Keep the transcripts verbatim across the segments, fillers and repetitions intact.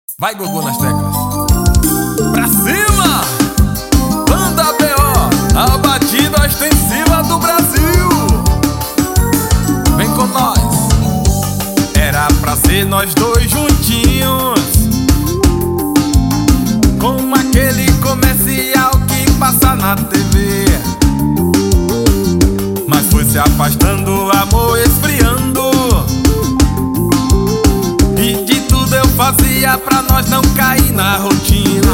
Vai, Gugu, nas teclas. Pra cima! Banda B O, a batida ostensiva do Brasil. Vem com nós. Era pra ser nós dois juntinhos, como aquele comercial que passa na T V. Mas foi se afastando, o amor esfriando, e de tudo eu fazia pra nós não cair na rotina.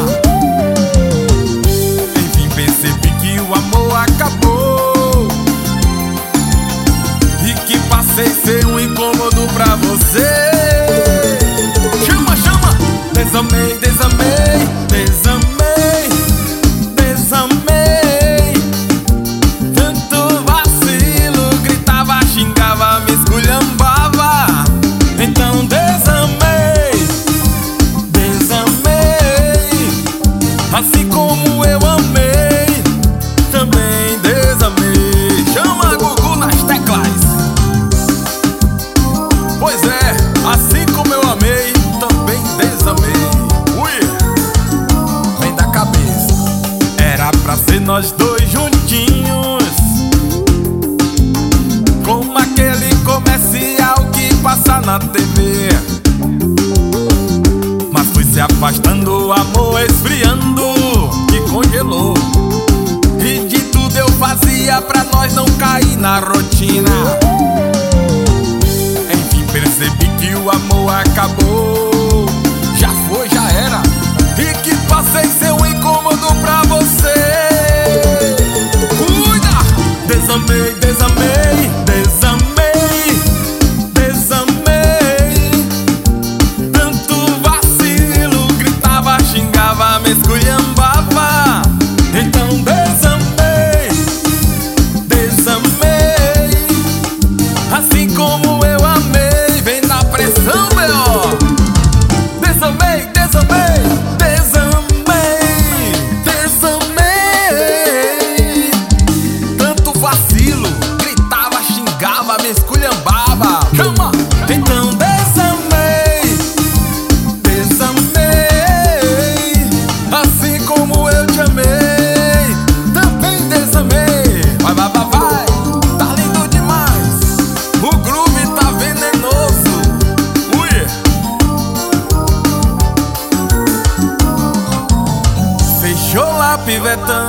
Enfim percebi que o amor acabou, e que passei a ser um incômodo pra você. Chama, chama! Desamei, desamei, desamei, desamei. Tanto vacilo, gritava, xingava, me esculhambava. Então desamei, desamei. Assim como eu amei, também desamei. Chama, Gugu, nas teclas. Pois é, assim como eu amei, também desamei. Ui, vem da cabeça. Era pra ser nós dois juntinhos, como aquele comercial que passa na T V. Mas foi se afastando, o amor esfriando, que congelou, e de tudo eu fazia pra nós não cair na rotina. Enfim percebi que o amor acabou, já foi, já era, e que passei a ser um incômodo pra você. Cuida! Desamei, desamei, desamei, desamei. Tanto vacilo, gritava, xingava, me esculhambava. Então desamei, desamei. Assim como eu amei, vem na pressão, meu. Desamei, desamei, desamei, desamei. Tanto vacilo, gritava, xingava, me esculhambava. Chama! Então desamei, desamei. Assim como eu te amei, também desamei. Vai, vai, vai, vai, tá lindo demais. O groove tá venenoso. Ui. Fechou lá, pivetão.